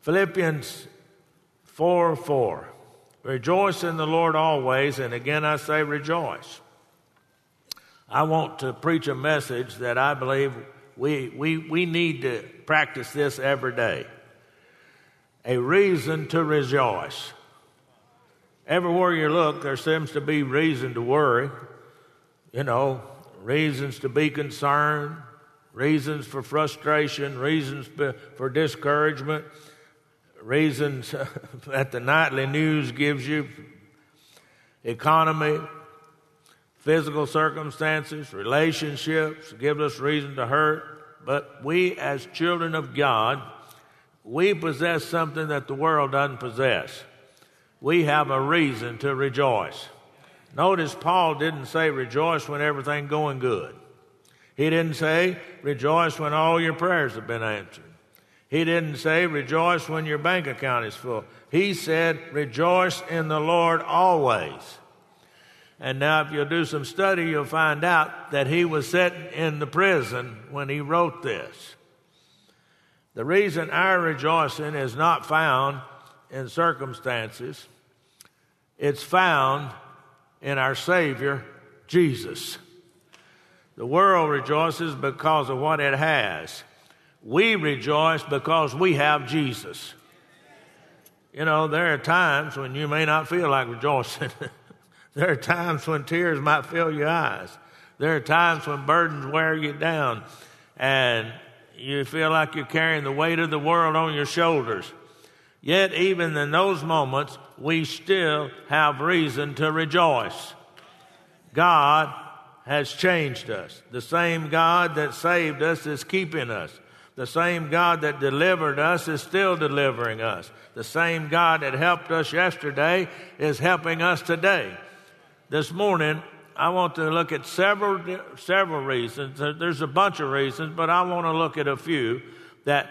Philippians 4:4. Rejoice in the Lord always, and again I say rejoice. I want to preach a message that I believe we need to practice this every day. A reason to rejoice. Everywhere you look, there seems to be reason to worry. Reasons to be concerned, reasons for frustration, reasons for discouragement, reasons that the nightly news gives you, economy, physical circumstances, relationships give us reason to hurt. But we as children of God, we possess something that the world doesn't possess. We have a reason to rejoice. Notice Paul didn't say rejoice when everything's going good. He didn't say rejoice when all your prayers have been answered. He didn't say rejoice when your bank account is full. He said rejoice in the Lord always. And now if you'll do some study, you'll find out that he was sitting in the prison when he wrote this. The reason our rejoicing is not found in circumstances, it's found in our Savior, Jesus. The world rejoices because of what it has. We rejoice because we have Jesus. There are times when you may not feel like rejoicing. There are times when tears might fill your eyes. There are times when burdens wear you down and you feel like you're carrying the weight of the world on your shoulders. Yet even in those moments, we still have reason to rejoice. God has changed us. The same God that saved us is keeping us. The same God that delivered us is still delivering us. The same God that helped us yesterday is helping us today. This morning, I want to look at several reasons. There's a bunch of reasons, but I want to look at a few that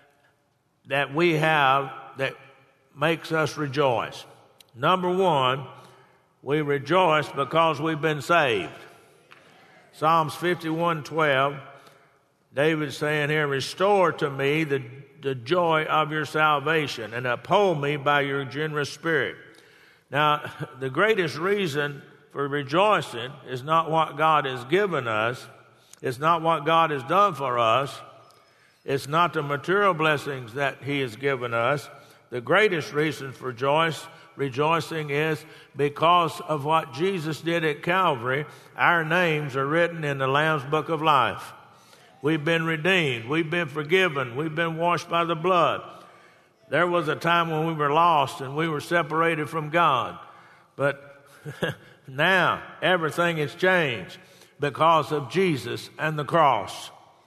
we have that makes us rejoice. Number one, we rejoice because we've been saved. Psalms 51:12, David's saying here, restore to me the joy of your salvation and uphold me by your generous spirit. Now, the greatest reason for rejoicing is not what God has given us. It's not what God has done for us. It's not the material blessings that he has given us. The greatest reason for rejoicing is because of what Jesus did at Calvary. Our names are written in the Lamb's Book of Life. We've been redeemed. We've been forgiven. We've been washed by the blood. There was a time when we were lost and we were separated from God. But now everything has changed because of Jesus and the cross.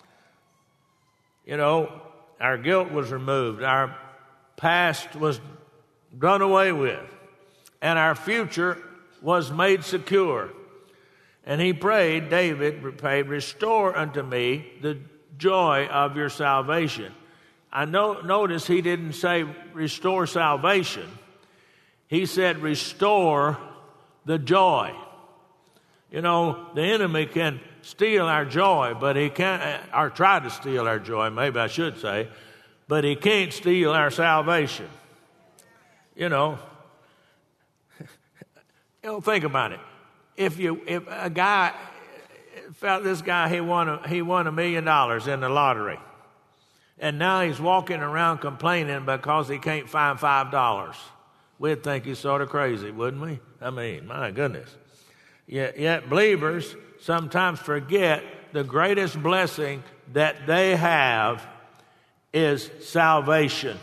Our guilt was removed. Our past was done away with. And our future was made secure. And he prayed, David prayed, restore unto me the joy of your salvation. Notice he didn't say restore salvation. He said restore the joy. The enemy can steal our joy, but he can't, or try to steal our joy, maybe I should say, but he can't steal our salvation. Think about it. If a guy felt this guy, he won $1 million in the lottery, and now he's walking around complaining because he can't find $5. We'd think he's sort of crazy, wouldn't we? I mean, my goodness. Yet believers sometimes forget the greatest blessing that they have is salvation.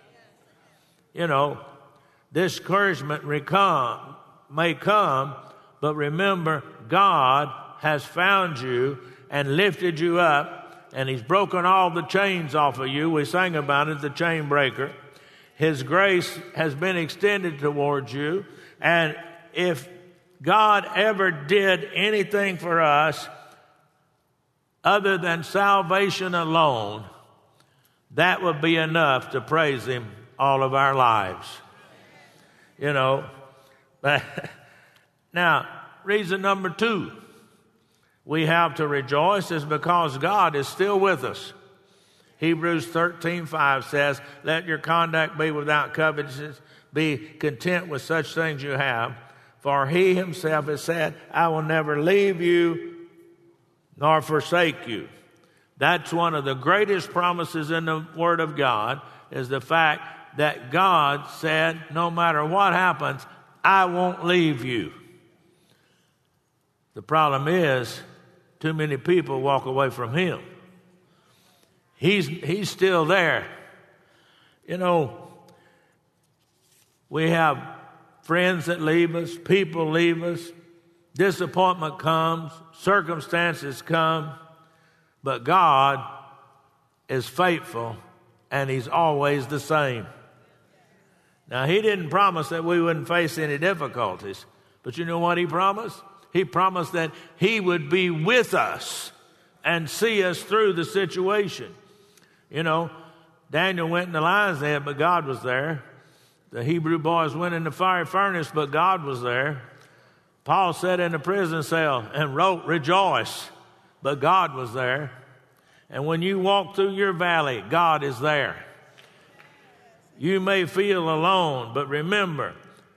Discouragement may come, but remember, God has found you and lifted you up, and he's broken all the chains off of you. We sang about it, the chain breaker. His grace has been extended towards you, and if God ever did anything for us other than salvation alone, that would be enough to praise him all of our lives. Now, reason number two we have to rejoice is because God is still with us. Hebrews 13:5 says, let your conduct be without covetousness. Be content with such things you have. For he himself has said, I will never leave you nor forsake you. That's one of the greatest promises in the Word of God, is the fact that God said, no matter what happens, I won't leave you. The problem is, too many people walk away from him. He's still there. You know, we have friends that leave us, people leave us, disappointment comes, circumstances come, but God is faithful and he's always the same. Now, he didn't promise that we wouldn't face any difficulties, but you know what he promised? He promised that he would be with us and see us through the situation. You know, Daniel went in the lion's den, but God was there. The Hebrew boys went in the fiery furnace, but God was there. Paul sat in the prison cell and wrote, rejoice, but God was there. And when you walk through your valley, God is there. You may feel alone, but remember,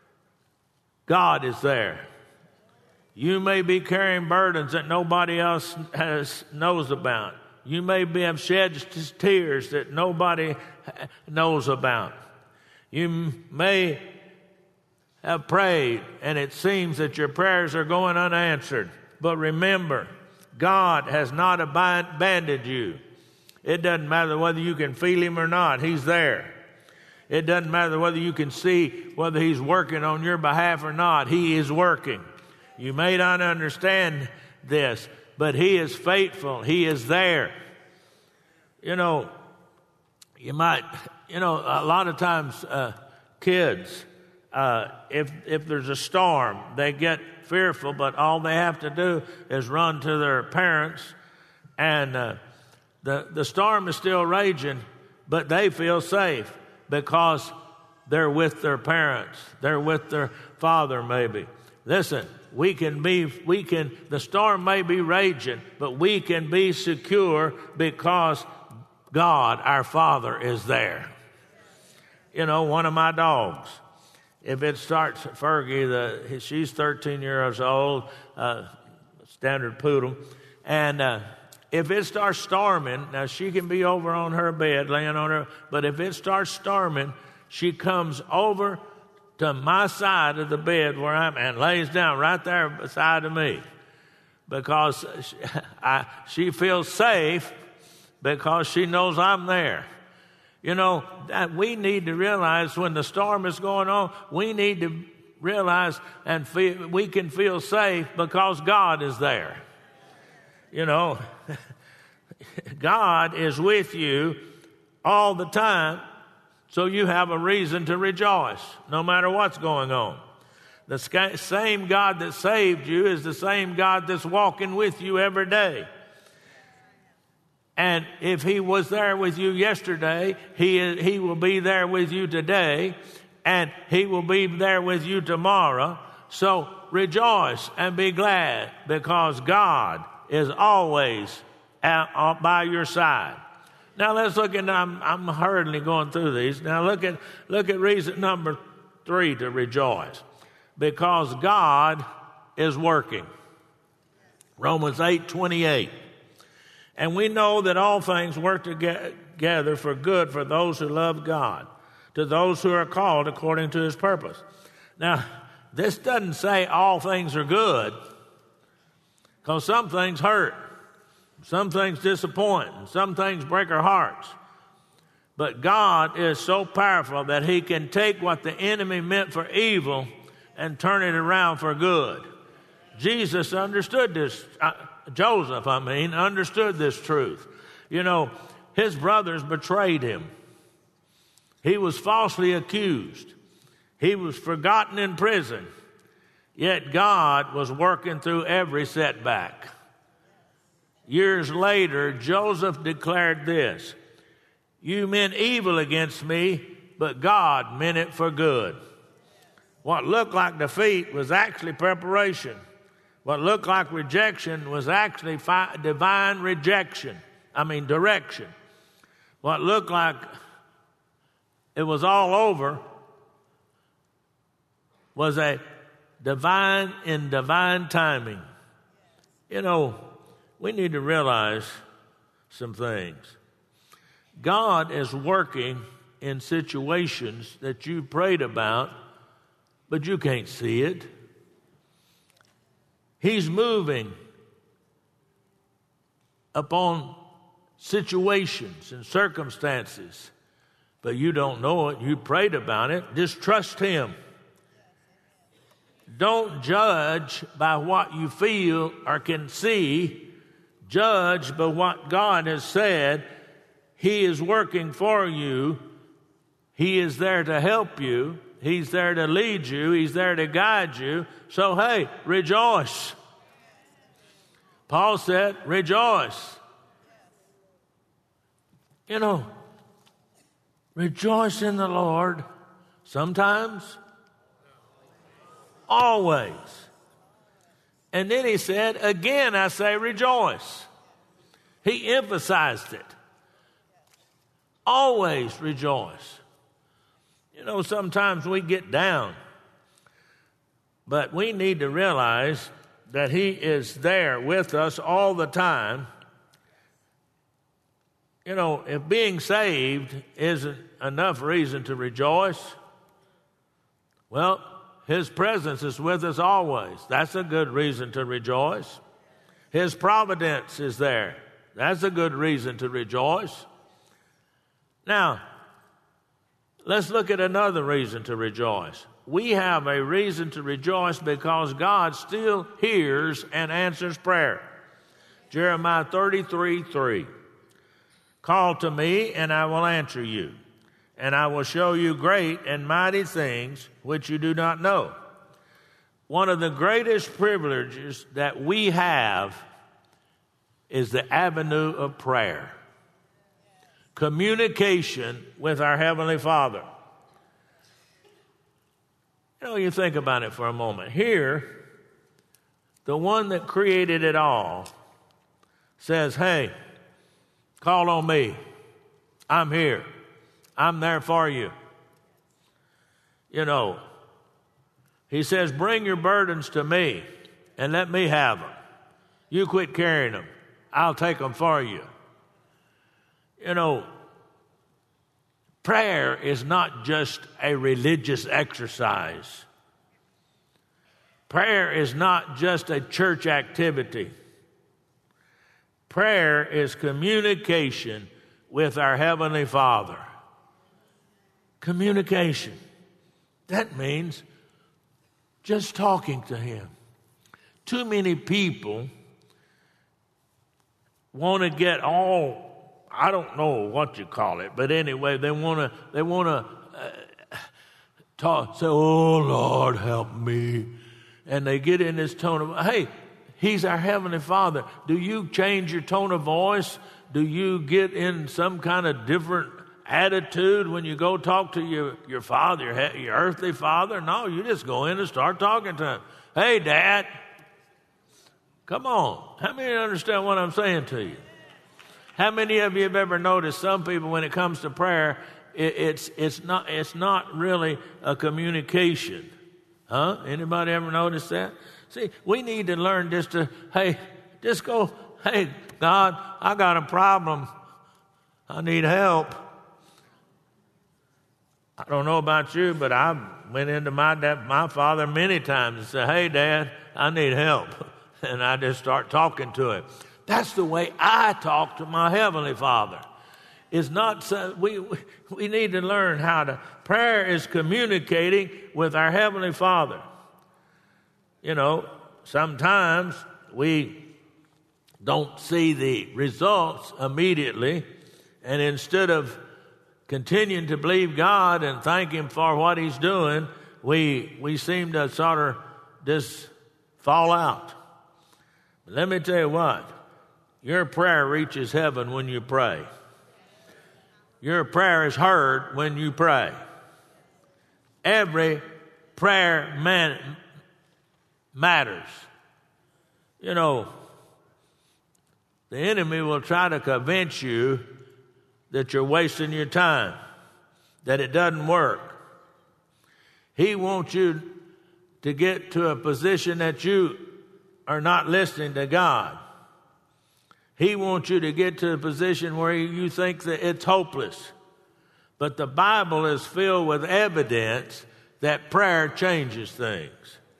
God is there. You may be carrying burdens that nobody else knows about. You may have shed tears that nobody knows about. You may have prayed and it seems that your prayers are going unanswered. But remember, God has not abandoned you. It doesn't matter whether you can feel him or not. He's there. It doesn't matter whether you can see whether he's working on your behalf or not. He is working. You may not understand this, but he is faithful. He is there. You know, a lot of times kids, if there's a storm, they get fearful, but all they have to do is run to their parents, and the storm is still raging, but they feel safe because they're with their parents. They're with their father maybe. Listen, the storm may be raging, but we can be secure because God, our Father, is there. You know, one of my dogs, if it starts, Fergie, she's 13 years old, standard poodle, and if it starts storming, now she can be over on her bed, laying on her, but if it starts storming, she comes over to my side of the bed where I'm and lays down right there beside of me because she feels safe because she knows I'm there. You know, that we need to realize when the storm is going on, we need to realize and feel, we can feel safe because God is there. You know, God is with you all the time. So you have a reason to rejoice, no matter what's going on. The same God that saved you is the same God that's walking with you every day. And if he was there with you yesterday, he will be there with you today, and he will be there with you tomorrow. So rejoice and be glad because God is always by your side. Now let's look at, I'm hurriedly going through these. Now look at reason number 3 to rejoice. Because God is working. Romans 8:28. And we know that all things work together for good for those who love God, to those who are called according to his purpose. Now, this doesn't say all things are good, because some things hurt. Some things disappoint, and some things break our hearts. But God is so powerful that he can take what the enemy meant for evil and turn it around for good. Jesus understood this. Joseph understood this truth. You know, his brothers betrayed him. He was falsely accused. He was forgotten in prison. Yet God was working through every setback. Years later, Joseph declared this: you meant evil against me, but God meant it for good. What looked like defeat was actually preparation. What looked like rejection was actually direction. what looked like it was all over was a divine timing. You know, we need to realize some things. God is working in situations that you prayed about, but you can't see it. He's moving upon situations and circumstances, but you don't know it. You prayed about it. Just trust Him. Don't judge by what you feel or can see. Judge by what God has said. He is working for you. He is there to help you. He's there to lead you. He's there to guide you. So, hey, rejoice. Paul said, rejoice. You know, rejoice in the Lord sometimes, always. And then he said, again I say rejoice. He emphasized it. Always rejoice. You know, sometimes we get down, but we need to realize that He is there with us all the time. You know, if being saved isn't enough reason to rejoice, well, His presence is with us always. That's a good reason to rejoice. His providence is there. That's a good reason to rejoice. Now, let's look at another reason to rejoice. We have a reason to rejoice because God still hears and answers prayer. Jeremiah 33:3. Call to me, and I will answer you, and I will show you great and mighty things which you do not know. One of the greatest privileges that we have is the avenue of prayer. Communication with our Heavenly Father. You know, you think about it for a moment. Here, the one that created it all says, hey, call on me. I'm here. I'm there for you. You know, He says, bring your burdens to me and let me have them. You quit carrying them. I'll take them for you. You know, prayer is not just a religious exercise. Prayer is not just a church activity. Prayer is communication with our Heavenly Father. Communication. That means just talking to Him. Too many people want to get all, I don't know what you call it, but anyway, they want to talk, say, oh, Lord, help me. And they get in this tone of, hey, He's our Heavenly Father. Do you change your tone of voice? Do you get in some kind of different attitude when you go talk to your father, your earthly father? No, you just go in and start talking to him. Hey, Dad. Come on. How many understand what I'm saying to you? How many of you have ever noticed some people, when it comes to prayer, it's not really a communication? Huh? Anybody ever notice that? See, we need to learn just to, just go, hey, God, I got a problem. I need help. I don't know about you, but I went into my father many times and said, hey, Dad, I need help. And I just start talking to him. That's the way I talk to my Heavenly Father. It's not so, we need to learn how to. Prayer is communicating with our Heavenly Father. You know, sometimes we don't see the results immediately, and instead of continuing to believe God and thank Him for what He's doing, we seem to sort of just fall out. But let me tell you what, your prayer reaches heaven when you pray. Your prayer is heard when you pray. Every prayer matters. You know, the enemy will try to convince you that you're wasting your time, that it doesn't work. He wants you to get to a position that you are not listening to God. He wants you to get to a position where you think that it's hopeless. But the Bible is filled with evidence that prayer changes things.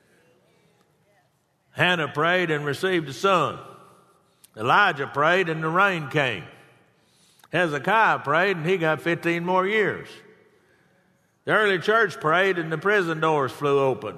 Hannah prayed and received a son. Elijah prayed and the rain came. Hezekiah prayed and he got 15 more years. The early church prayed and the prison doors flew open.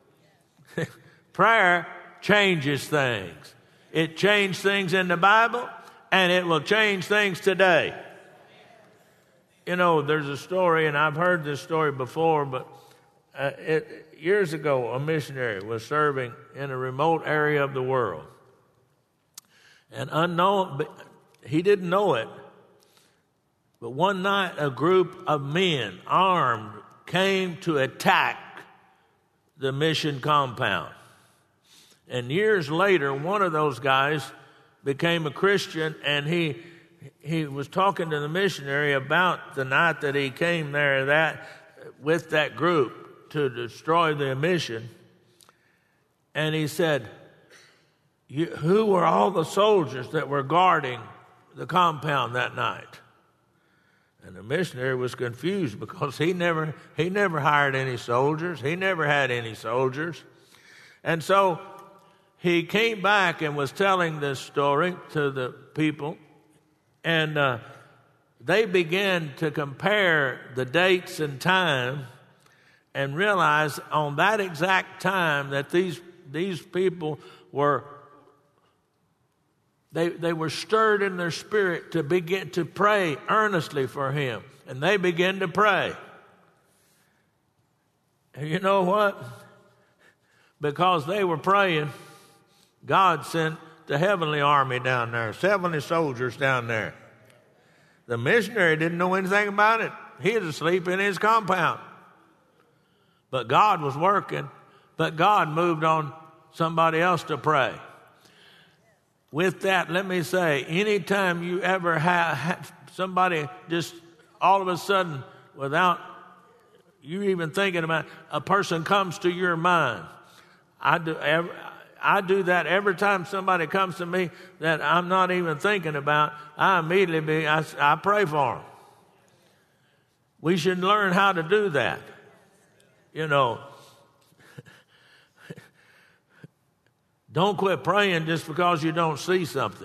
Prayer changes things. It changed things in the Bible, and it will change things today. You know, there's a story, and I've heard this story before, but years ago, a missionary was serving in a remote area of the world. And unknown, he didn't know it, but one night a group of men, armed, came to attack the mission compound. And years later, one of those guys became a Christian, and he was talking to the missionary about the night that he came there with that group to destroy the mission. And he said, who were all the soldiers that were guarding the compound that night? And the missionary was confused because he never hired any soldiers. He never had any soldiers. And so he came back and was telling this story to the people, and they began to compare the dates and time and realize on that exact time that these people were they were stirred in their spirit to begin to pray earnestly for him, and they began to pray. And you know what? Because they were praying, God sent the heavenly army down there, 70 soldiers down there. The missionary didn't know anything about it. He was asleep in his compound. But God was working, but God moved on somebody else to pray. With that, let me say, anytime you ever have somebody just all of a sudden, without you even thinking about it, a person comes to your mind. I do that every time somebody comes to me that I'm not even thinking about. I immediately I pray for them. We should learn how to do that. You know, don't quit praying just because you don't see something.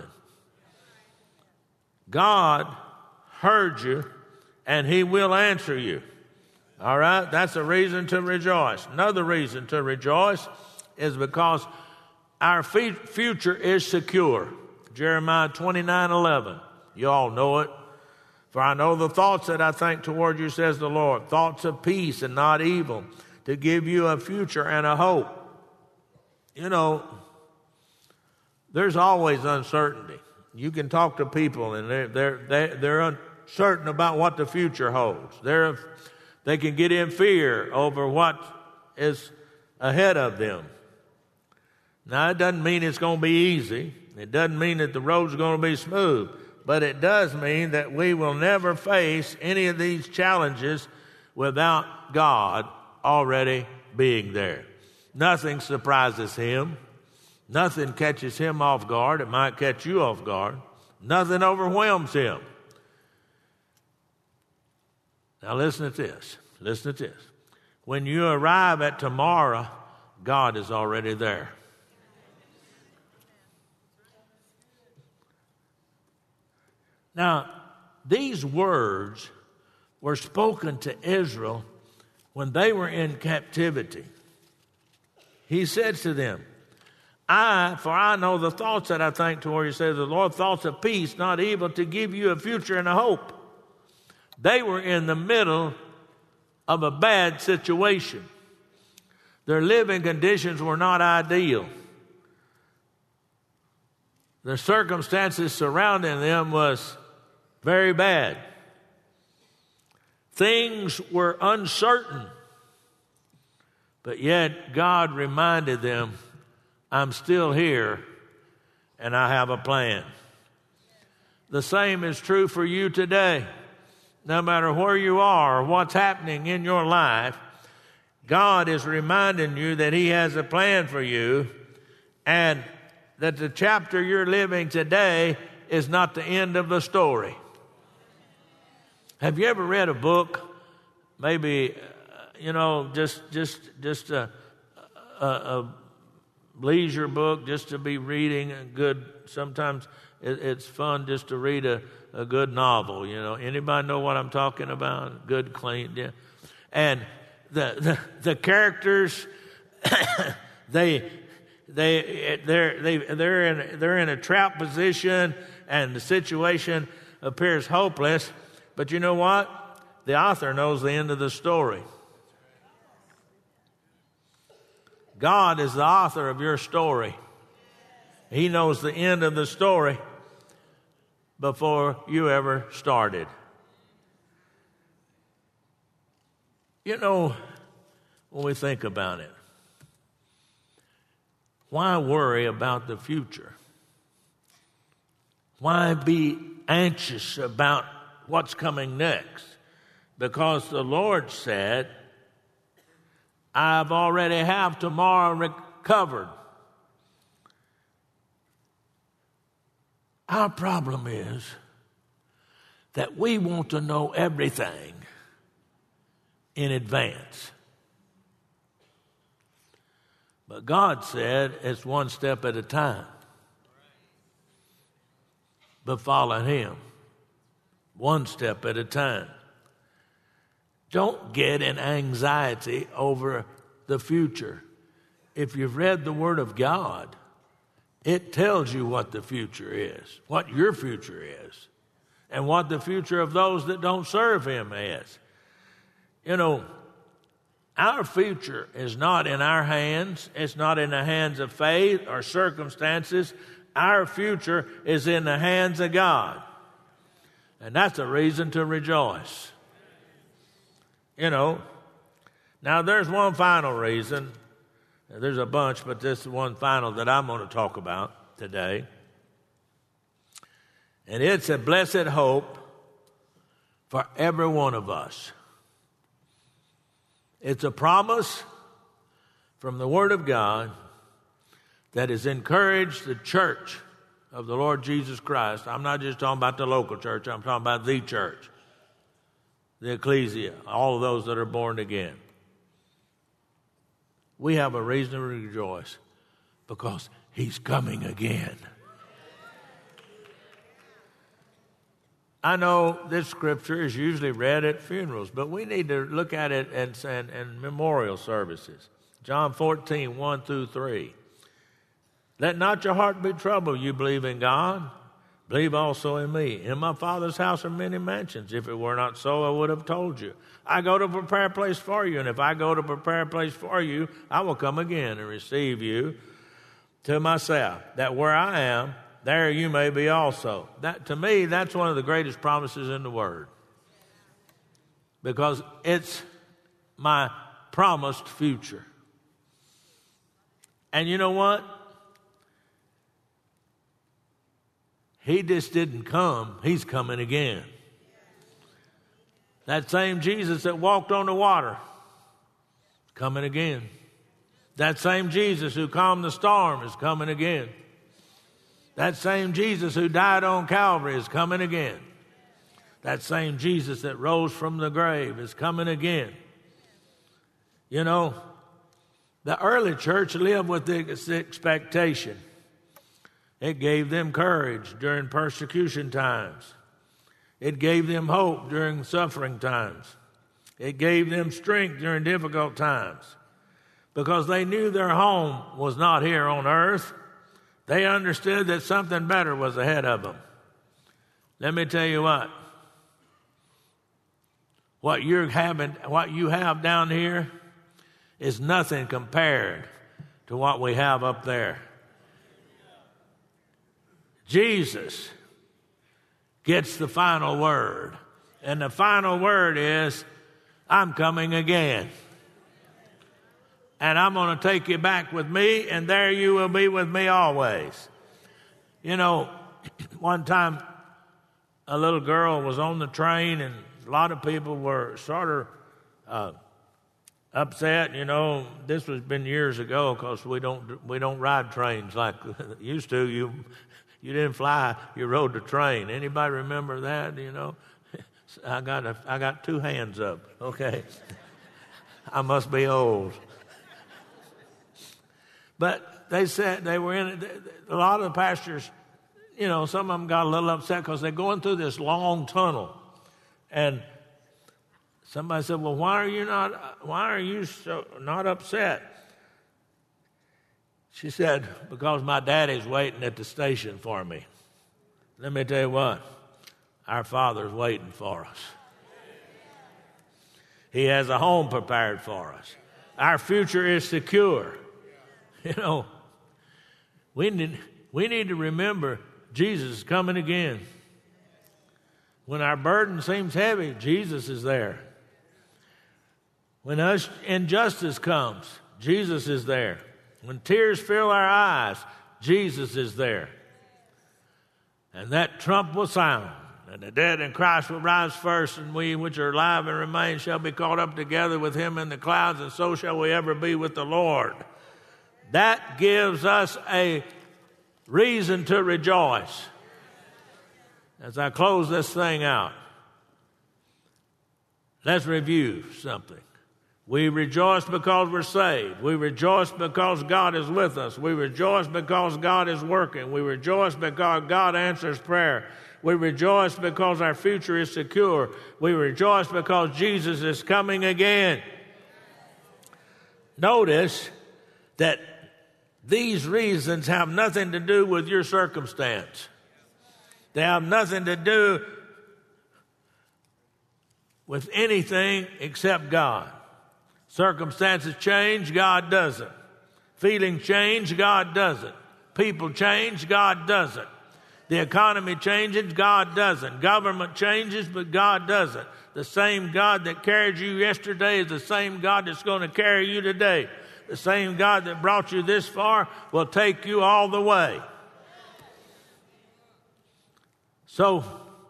God heard you, and He will answer you. All right? That's a reason to rejoice. Another reason to rejoice is because our future is secure. Jeremiah 29:11. You all know it. For I know the thoughts that I think toward you, says the Lord, thoughts of peace and not evil, to give you a future and a hope. You know, there's always uncertainty. You can talk to people, and they're uncertain about what the future holds. They can get in fear over what is ahead of them. Now, it doesn't mean it's going to be easy. It doesn't mean that the road's going to be smooth. But it does mean that we will never face any of these challenges without God already being there. Nothing surprises Him. Nothing catches Him off guard. It might catch you off guard. Nothing overwhelms Him. Now listen to this. Listen to this. When you arrive at tomorrow, God is already there. Now, these words were spoken to Israel when they were in captivity. He said to them, for I know the thoughts that I think toward you, says the Lord, thoughts of peace, not evil, to give you a future and a hope. They were in the middle of a bad situation. Their living conditions were not ideal. The circumstances surrounding them was very bad. Things were uncertain. But yet God reminded them, I'm still here and I have a plan. The same is true for you today. no matter where you are or what's happening in your life, God is reminding you that He has a plan for you and that the chapter you're living today is not the end of the story. Have you ever read a book, maybe, just a leisure book, just to be reading a good, sometimes it's fun just to read a good novel, Anybody know what I'm talking about? Good, clean, yeah. And the characters, they're in a trap position, and the situation appears hopeless. But you know what? The author knows the end of the story. God is the author of your story. He knows the end of the story before you ever started. When we think about it, why worry about the future? Why be anxious about what's coming next? Because the Lord said, I've already have tomorrow covered. Our problem is that we want to know everything in advance. But God said it's one step at a time. But follow Him one step at a time. Don't get in anxiety over the future. If you've read the Word of God, it tells you what the future is, what your future is, and what the future of those that don't serve Him is. Our future is not in our hands. It's not in the hands of faith or circumstances. Our future is in the hands of God. And that's a reason to rejoice. Now there's one final reason. There's a bunch, but this is one final that I'm going to talk about today. And it's a blessed hope for every one of us. It's a promise from the Word of God that has encouraged the church of the Lord Jesus Christ. I'm not just talking about the local church. I'm talking about the church, the ecclesia, all of those that are born again. We have a reason to rejoice because He's coming again. I know this scripture is usually read at funerals, but we need to look at it in memorial services. John 14, 1 through 3. Let not your heart be troubled. You believe in God, believe also in me. In my Father's house are many mansions. If it were not so, I would have told you. I go to prepare a place for you, and if I go to prepare a place for you, I will come again and receive you to myself, that where I am, there you may be also. That, to me, that's one of the greatest promises in the Word. Because it's my promised future. And you know what? He just didn't come. He's coming again. That same Jesus that walked on the water, coming again. That same Jesus who calmed the storm is coming again. That same Jesus who died on Calvary is coming again. That same Jesus that rose from the grave is coming again. The early church lived with this expectation. It gave them courage during persecution times. It gave them hope during suffering times. It gave them strength during difficult times. Because they knew their home was not here on earth. They understood that something better was ahead of them. Let me tell you what you have down here is nothing compared to what we have up there. Jesus gets the final word. And the final word is, I'm coming again. And I'm going to take you back with me, and there you will be with me always. One time a little girl was on the train, and A lot of people were sort of upset. You know, this was been years ago because we don't ride trains like used to. You didn't fly, you rode the train. Anybody remember that? You know, I got two hands up. Okay, I must be old. But they said they were in a lot of the pastors. You know, some of them got a little upset because they're going through this long tunnel, and somebody said, "Well, why are you so not upset?" She said, "Because my daddy's waiting at the station for me." Let me tell you what, our Father's waiting for us. He has a home prepared for us. Our future is secure. You know, we need to remember Jesus is coming again. When our burden seems heavy, Jesus is there. When injustice comes, Jesus is there. When tears fill our eyes, Jesus is there. And that trump will sound, and the dead in Christ will rise first, and we which are alive and remain shall be caught up together with him in the clouds, and so shall we ever be with the Lord. That gives us a reason to rejoice. As I close this thing out, let's review something. We rejoice because we're saved. We rejoice because God is with us. We rejoice because God is working. We rejoice because God answers prayer. We rejoice because our future is secure. We rejoice because Jesus is coming again. Notice that these reasons have nothing to do with your circumstance. They have nothing to do with anything except God. Circumstances change, God doesn't. Feelings change, God doesn't. People change, God doesn't. The economy changes, God doesn't. Government changes, but God doesn't. The same God that carried you yesterday is the same God that's going to carry you today. The same God that brought you this far will take you all the way. So,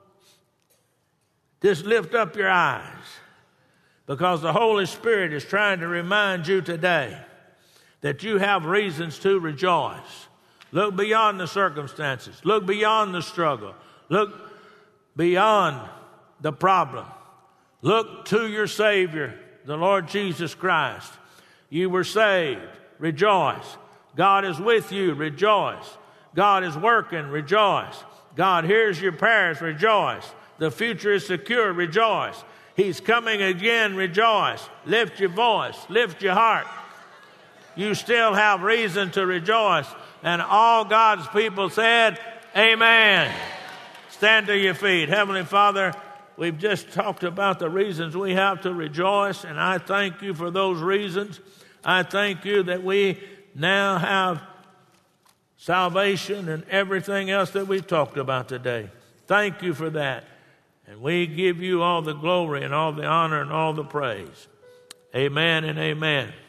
just lift up your eyes, because the Holy Spirit is trying to remind you today that you have reasons to rejoice. Look beyond the circumstances. Look beyond the struggle. Look beyond the problem. Look to your Savior, the Lord Jesus Christ. You were saved. Rejoice. God is with you. Rejoice. God is working. Rejoice. God hears your prayers. Rejoice. The future is secure. Rejoice. He's coming again. Rejoice. Lift your voice. Lift your heart. You still have reason to rejoice. And all God's people said, amen. Stand to your feet. Heavenly Father, we've just talked about the reasons we have to rejoice, and I thank you for those reasons. I thank you that we now have salvation and everything else that we've talked about today. Thank you for that. And we give you all the glory and all the honor and all the praise. Amen and amen.